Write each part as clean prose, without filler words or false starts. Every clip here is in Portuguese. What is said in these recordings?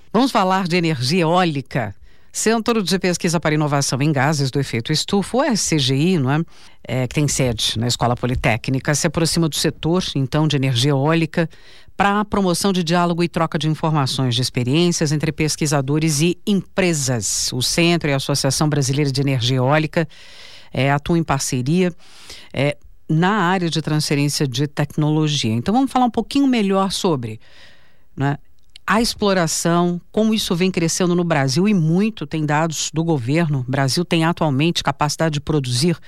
Vamos falar de energia eólica. Centro de Pesquisa para Inovação em Gases do Efeito Estufa, o SCGI, não é? Que tem sede na Escola Politécnica, se aproxima do setor, então, de energia eólica para a promoção de diálogo e troca de informações de experiências entre pesquisadores e empresas. O Centro e a Associação Brasileira de Energia Eólica atuam em parceria na área de transferência de tecnologia. Então, vamos falar um pouquinho melhor sobre, né, a exploração, como isso vem crescendo no Brasil, e muito, tem dados do governo. O Brasil tem atualmente capacidade de produzir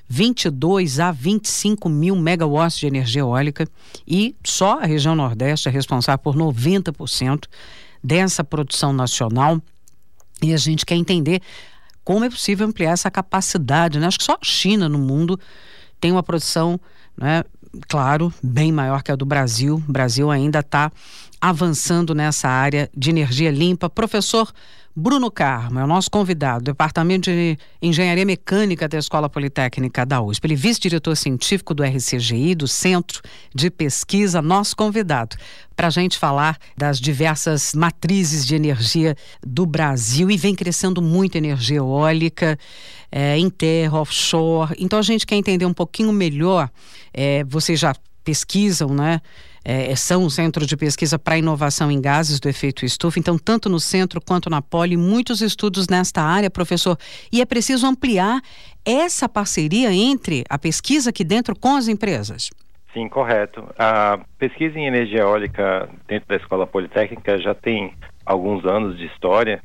22 a 25 mil megawatts de energia eólica, e só a região Nordeste é responsável por 90% dessa produção nacional. E a gente quer entender como é possível ampliar essa capacidade, né? Acho que só a China no mundo tem uma produção, né, claro, bem maior que a do Brasil. O Brasil ainda está avançando nessa área de energia limpa. Professor Bruno Carmo é o nosso convidado, do Departamento de Engenharia Mecânica da Escola Politécnica da USP. Ele é vice-diretor científico do RCGI, do Centro de Pesquisa, nosso convidado, para a gente falar das diversas matrizes de energia do Brasil. E vem crescendo muito energia eólica, em terra, offshore. Então a gente quer entender um pouquinho melhor. Vocês já pesquisam, né? São um centro de pesquisa para inovação em gases do efeito estufa, então tanto no centro quanto na Poli, muitos estudos nesta área, professor, e é preciso ampliar essa parceria entre a pesquisa aqui dentro com as empresas. Sim, correto. A pesquisa em energia eólica dentro da Escola Politécnica já tem alguns anos de história,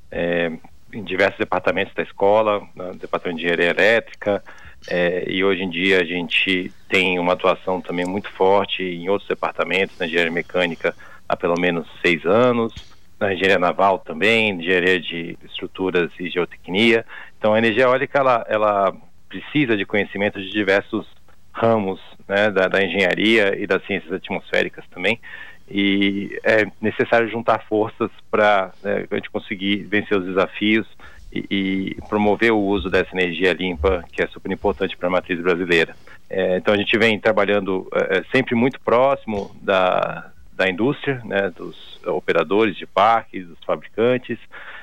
em diversos departamentos da escola, no Departamento de Engenharia Elétrica, e hoje em dia a gente tem uma atuação também muito forte em outros departamentos, na engenharia mecânica há pelo menos 6 anos, na engenharia naval também, engenharia de estruturas e geotecnia. Então a energia eólica ela precisa de conhecimento de diversos ramos, né, da engenharia e das ciências atmosféricas também, e é necessário juntar forças para a gente conseguir vencer os desafios e promover o uso dessa energia limpa, que é super importante para a matriz brasileira. Então a gente vem trabalhando sempre muito próximo da indústria, né, dos operadores de parques, dos fabricantes,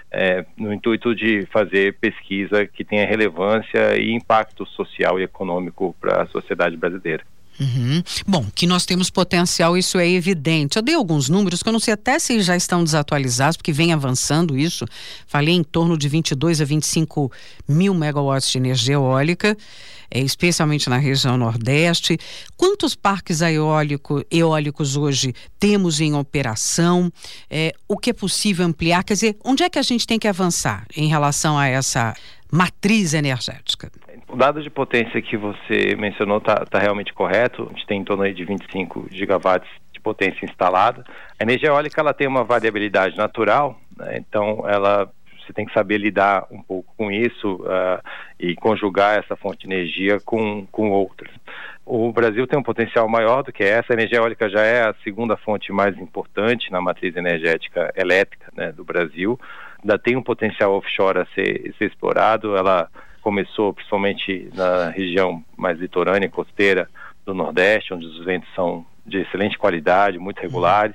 no intuito de fazer pesquisa que tenha relevância e impacto social e econômico para a sociedade brasileira. Uhum. Bom, que nós temos potencial, isso é evidente. Eu dei alguns números que eu não sei até se já estão desatualizados, porque vem avançando isso. Falei em torno de 22 a 25 mil megawatts de energia eólica, especialmente na região Nordeste. Quantos parques eólicos hoje temos em operação? O que é possível ampliar? Quer dizer, onde é que a gente tem que avançar em relação a essa matriz energética? O dado de potência que você mencionou está realmente correto. A gente tem em torno aí de 25 gigawatts de potência instalada. A energia eólica ela tem uma variabilidade natural, né? Então você tem que saber lidar um pouco com isso e conjugar essa fonte de energia com outras. O Brasil tem um potencial maior do que essa. A energia eólica já é a segunda fonte mais importante na matriz energética elétrica, né, do Brasil. Ainda tem um potencial offshore a ser explorado. Ela começou principalmente na região mais litorânea, costeira do Nordeste, onde os ventos são de excelente qualidade, muito regulares.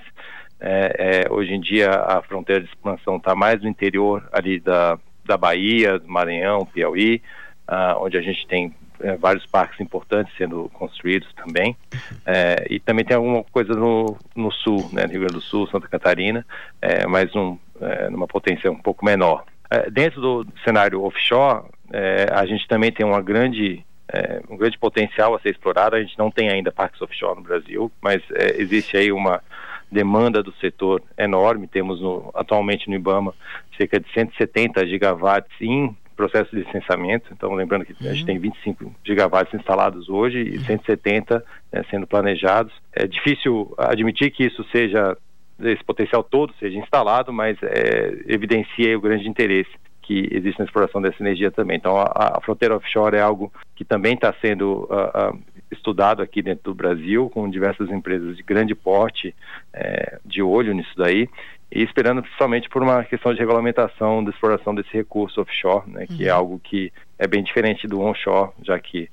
Hoje em dia a fronteira de expansão está mais no interior ali da Bahia, do Maranhão, Piauí, onde a gente tem vários parques importantes sendo construídos também. E também tem alguma coisa no sul, né, no Rio Grande do Sul, Santa Catarina, mas numa potência um pouco menor. Dentro do cenário offshore, a gente também tem um grande potencial a ser explorado. A gente não tem ainda parques offshore no Brasil, mas existe aí uma demanda do setor enorme. Temos atualmente no IBAMA cerca de 170 gigawatts em processo de licenciamento. Então, lembrando que a gente tem 25 gigawatts instalados hoje e 170 sendo planejados. É difícil admitir que esse potencial todo seja instalado, mas evidencia o grande interesse que existe na exploração dessa energia também. Então a fronteira offshore é algo que também está sendo estudado aqui dentro do Brasil, com diversas empresas de grande porte de olho nisso daí, e esperando principalmente por uma questão de regulamentação da exploração desse recurso offshore, né, que é algo que é bem diferente do onshore, já que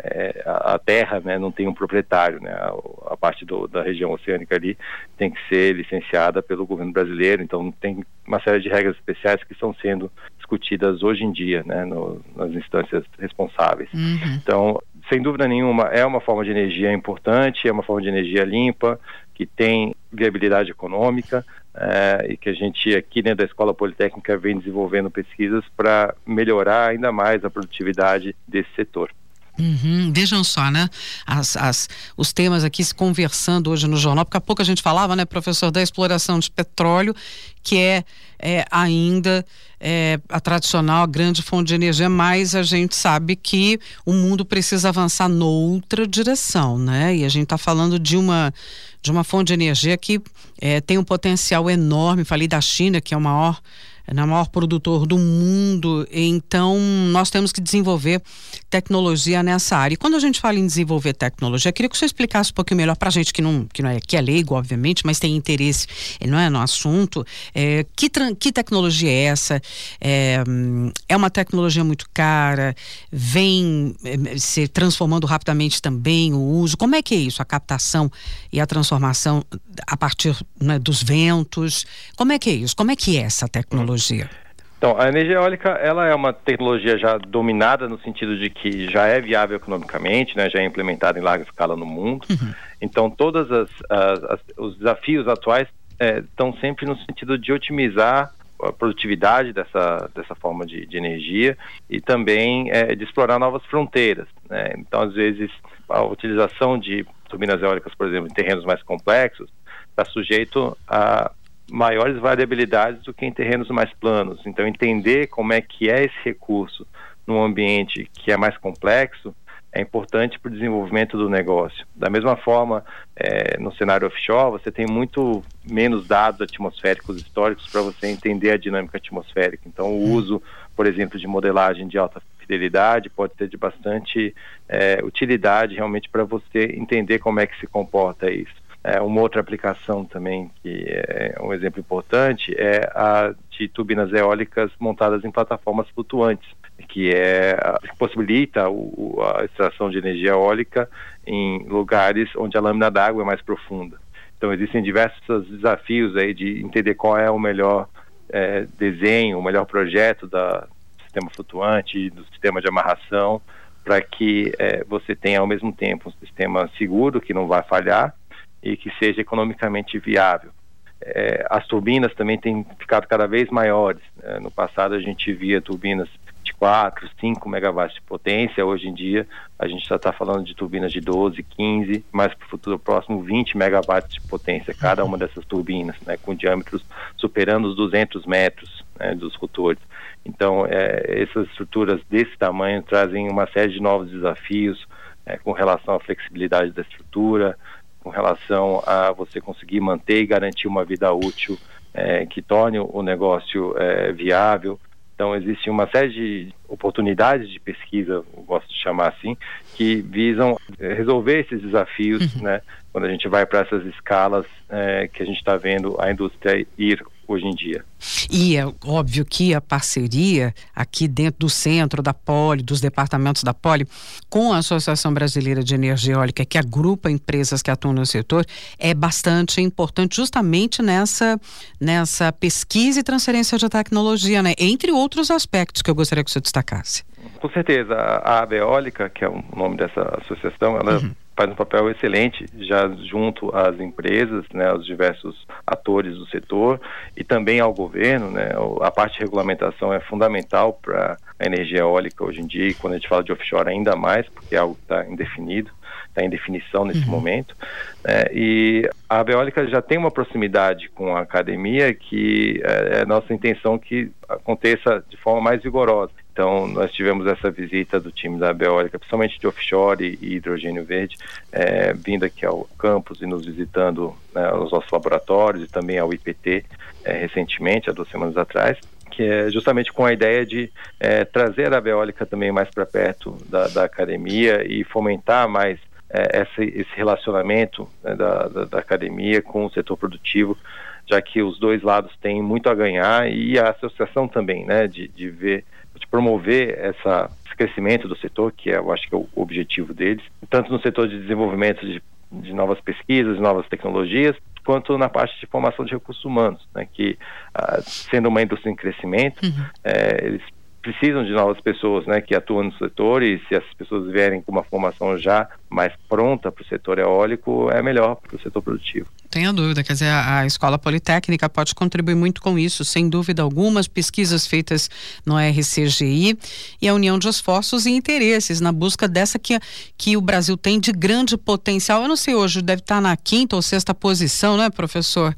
a terra, né, não tem um proprietário, né, a parte da região oceânica ali tem que ser licenciada pelo governo brasileiro, então tem uma série de regras especiais que estão sendo discutidas hoje em dia, né, nas instâncias responsáveis. Então, sem dúvida nenhuma, é uma forma de energia importante, é uma forma de energia limpa, que tem viabilidade econômica, e que a gente aqui dentro da Escola Politécnica vem desenvolvendo pesquisas para melhorar ainda mais a produtividade desse setor. Vejam só, né? Os temas aqui se conversando hoje no jornal, porque há pouco a gente falava, né, professor, da exploração de petróleo, que é ainda a tradicional grande fonte de energia, mas a gente sabe que o mundo precisa avançar noutra direção, né? E a gente está falando de uma fonte de energia que tem um potencial enorme. Falei da China, que é o maior produtor do mundo, então nós temos que desenvolver tecnologia nessa área. E quando a gente fala em desenvolver tecnologia, eu queria que você explicasse um pouquinho melhor para a gente que é leigo, obviamente, mas tem interesse, não é, no assunto. Que tecnologia é essa? É uma tecnologia muito cara? Vem se transformando rapidamente também o uso? Como é que é isso? A captação e a transformação a partir, né, dos ventos? Como é que é isso? Como é que é essa tecnologia? Então, a energia eólica, ela é uma tecnologia já dominada no sentido de que já é viável economicamente, né, já é implementada em larga escala no mundo. Então, todos os desafios atuais estão sempre no sentido de otimizar a produtividade dessa forma de energia e também de explorar novas fronteiras, né? Então, às vezes, a utilização de turbinas eólicas, por exemplo, em terrenos mais complexos, está sujeito a maiores variabilidades do que em terrenos mais planos. Então, entender como é que é esse recurso num ambiente que é mais complexo é importante para o desenvolvimento do negócio. Da mesma forma, no cenário offshore, você tem muito menos dados atmosféricos históricos para você entender a dinâmica atmosférica. Então, o uso, por exemplo, de modelagem de alta fidelidade pode ser de bastante utilidade realmente para você entender como é que se comporta isso. Uma outra aplicação também, que é um exemplo importante, é a de turbinas eólicas montadas em plataformas flutuantes, que possibilita a extração de energia eólica em lugares onde a lâmina d'água é mais profunda. Então, existem diversos desafios aí de entender qual é o melhor desenho, o melhor projeto do sistema flutuante, do sistema de amarração, para que você tenha ao mesmo tempo um sistema seguro, que não vai falhar, e que seja economicamente viável. As turbinas também têm ficado cada vez maiores. No passado a gente via turbinas de 4, 5 megawatts de potência. Hoje em dia a gente já está falando de turbinas de 12, 15, mais para o futuro próximo 20 megawatts de potência cada uma dessas turbinas, né, com diâmetros superando os 200 metros, né, dos rotores. Então, essas estruturas desse tamanho trazem uma série de novos desafios com relação à flexibilidade da estrutura, com relação a você conseguir manter e garantir uma vida útil que torne o negócio viável. Então, existe uma série de oportunidades de pesquisa, eu gosto de chamar assim, que visam resolver esses desafios, né, quando a gente vai para essas escalas que a gente está vendo a indústria ir hoje em dia. E é óbvio que a parceria aqui dentro do centro da Poli, dos departamentos da Poli, com a Associação Brasileira de Energia Eólica, que agrupa empresas que atuam no setor, é bastante importante justamente nessa pesquisa e transferência de tecnologia, né? Entre outros aspectos que eu gostaria que você destacasse. Com certeza, a AB Eólica, que é o nome dessa associação, ela faz um papel excelente já junto às empresas, né, aos diversos atores do setor e também ao governo, né. A parte de regulamentação é fundamental para a energia eólica hoje em dia, e quando a gente fala de offshore ainda mais, porque é algo que está indefinido, está em definição nesse momento, e a AB Eólica já tem uma proximidade com a academia que é nossa intenção que aconteça de forma mais vigorosa. Então, nós tivemos essa visita do time da AB Eólica, principalmente de offshore e hidrogênio verde, vindo aqui ao campus e nos visitando, né, os nossos laboratórios e também ao IPT recentemente, há 2 semanas atrás, que é justamente com a ideia de trazer a AB Eólica também mais para perto da academia e fomentar mais esse relacionamento, né, da academia com o setor produtivo, já que os dois lados têm muito a ganhar, e a associação também, né, de ver de promover esse crescimento do setor, que eu acho que é o objetivo deles, tanto no setor de desenvolvimento de novas pesquisas, novas tecnologias, quanto na parte de formação de recursos humanos, né, que sendo uma indústria em crescimento, eles precisam de novas pessoas, né, que atuam no setor, e se essas pessoas vierem com uma formação já mais pronta para o setor eólico, é melhor para o setor produtivo. Tenha dúvida, quer dizer, a Escola Politécnica pode contribuir muito com isso, sem dúvida alguma. As pesquisas feitas no RCGI e a união de esforços e interesses na busca dessa que o Brasil tem de grande potencial. Eu não sei, hoje deve estar na 5ª ou 6ª posição, né, professor?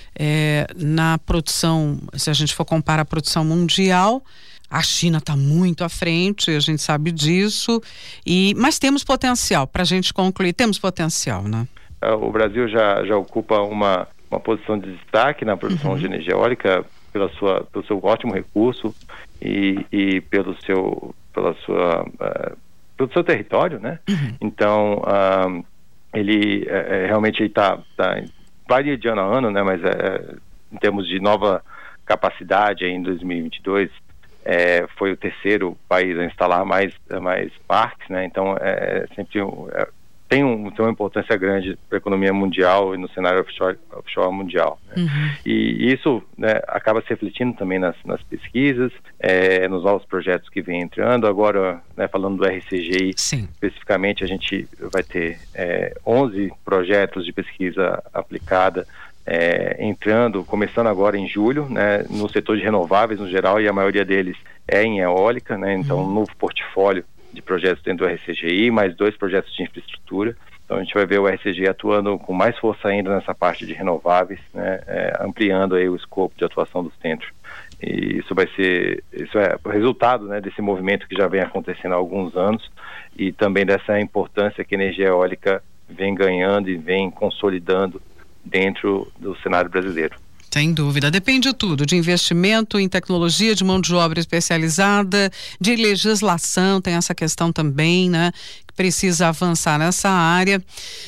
Na produção, se a gente for comparar a produção mundial, a China está muito à frente, a gente sabe disso, mas temos potencial, para a gente concluir, temos potencial, né? O Brasil já ocupa uma posição de destaque na produção de energia eólica pelo seu ótimo recurso e pelo seu território, né? Então, ele realmente varia de ano a ano, né? Mas em termos de nova capacidade em 2022, foi o 3º país a instalar mais parques, né? Então sempre tem uma importância grande para a economia mundial e no cenário offshore mundial, né? E isso, né, acaba se refletindo também nas pesquisas, nos novos projetos que vêm entrando. Agora, né, falando do RCGI, sim, especificamente, a gente vai ter 11 projetos de pesquisa aplicada começando agora em julho, né, no setor de renováveis no geral, e a maioria deles é em eólica, né? Então um novo portfólio de projetos dentro do RCGI, mais 2 projetos de infraestrutura. Então a gente vai ver o RCGI atuando com mais força ainda nessa parte de renováveis, né, ampliando aí o escopo de atuação do centro. E isso é o resultado, né, desse movimento que já vem acontecendo há alguns anos, e também dessa importância que a energia eólica vem ganhando e vem consolidando dentro do cenário brasileiro. Sem dúvida, depende de tudo, de investimento em tecnologia, de mão de obra especializada, de legislação, tem essa questão também, né, que precisa avançar nessa área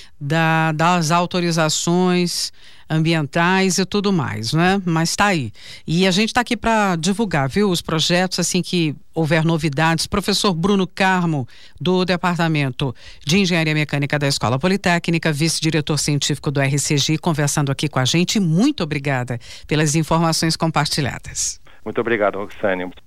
das autorizações ambientais e tudo mais, né? Mas está aí. E a gente está aqui para divulgar, viu, os projetos, assim que houver novidades. Professor Bruno Carmo, do Departamento de Engenharia Mecânica da Escola Politécnica, vice-diretor científico do RCGI, conversando aqui com a gente. Muito obrigada pelas informações compartilhadas. Muito obrigado, Roxane.